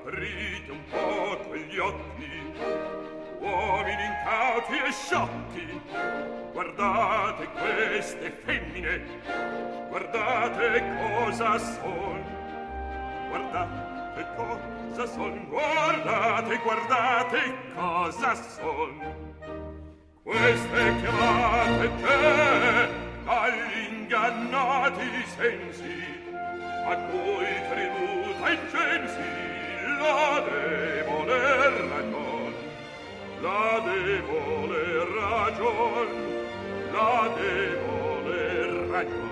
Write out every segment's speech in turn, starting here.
aprite un poco gli occhi, uomini incauti e sciocchi, guardate queste femmine, guardate cosa son, guardate cosa son, guardate, guardate cosa son. Queste chiamate te agli ingannati sensi, a cui tributa incensi la debole ragion, la debole ragion, la debole ragion.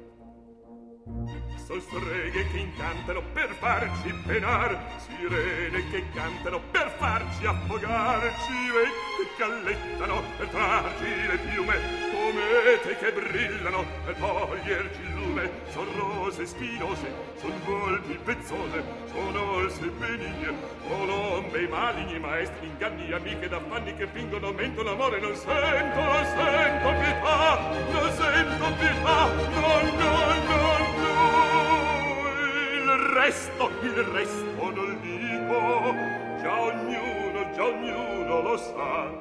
Son streghe che incantano per farci penar, sirene che cantano per farci affogar, civette che allettano per trarci le piume, comete che brillano per toglierci il lume. Son rose spinose, son volpi pezzose, son orse benigne, colombe maligni, maestri inganni, amiche d'affanni che fingono mento l'amore. Non sento pietà, non sento pietà, no. Il resto non dico, già ognuno lo sa.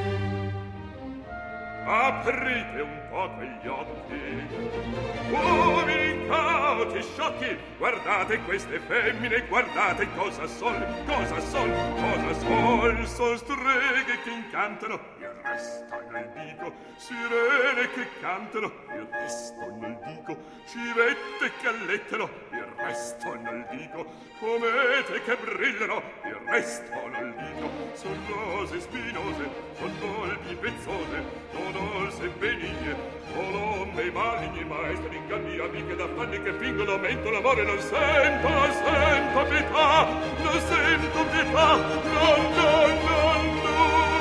Aprite un poco gli occhi, uomini incauti e sciocchi, guardate queste femmine, guardate cosa son, son streghe che incantano, il resto non dico, sirene che cantano, il resto non dico, civette che allettano, il resto non dico, comete che brillano, il resto non dico, son rose spinose, son volpi pezzose, son orse benigne, colombe maligni, maestri inganni, amiche d'affanni che fingono mento l'amore. Non sento pietà, non sento pietà, no.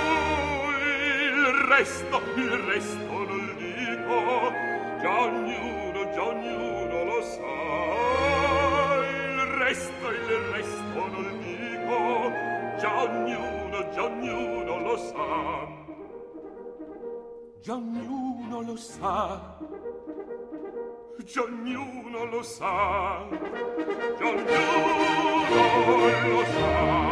Il resto non dico, già ognuno lo sa. Il resto non dico, già ognuno lo sa. Già ognuno lo sa, già ognuno lo sa, già ognuno lo sa.